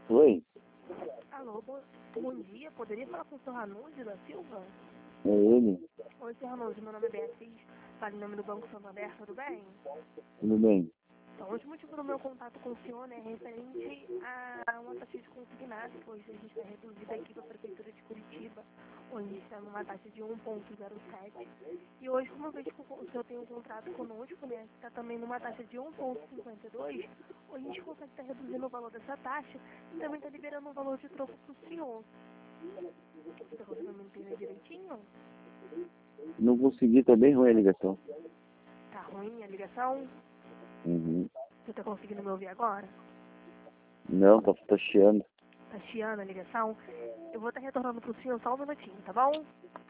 Oi, Alô, bom dia. Poderia falar com o senhor Ranúncio da Silva? é ele? Oi, senhor Ranúncio. Meu nome é Beatriz. Falo em nome do Banco Santander, tudo bem? Tudo bem? Então, hoje o motivo do meu contato com o senhor é referente a uma taxa de consignado, que hoje a gente está reduzida aqui para a Prefeitura de Curitiba, onde a gente está numa taxa de 1,07. E hoje, como eu vejo que o senhor tem um contrato conosco, né, que está também numa taxa de 1,52, hoje a gente consegue estar reduzindo o valor dessa taxa e também está liberando um valor de troco para o senhor. Você está conseguindo me entender direitinho? Não consegui, tá bem ruim a ligação. Tá ruim a ligação? Uhum. Você tá conseguindo me ouvir agora? Não, tá chiando. Tá chiando a ligação? Eu vou estar retornando pro senhor só um minutinho, tá bom?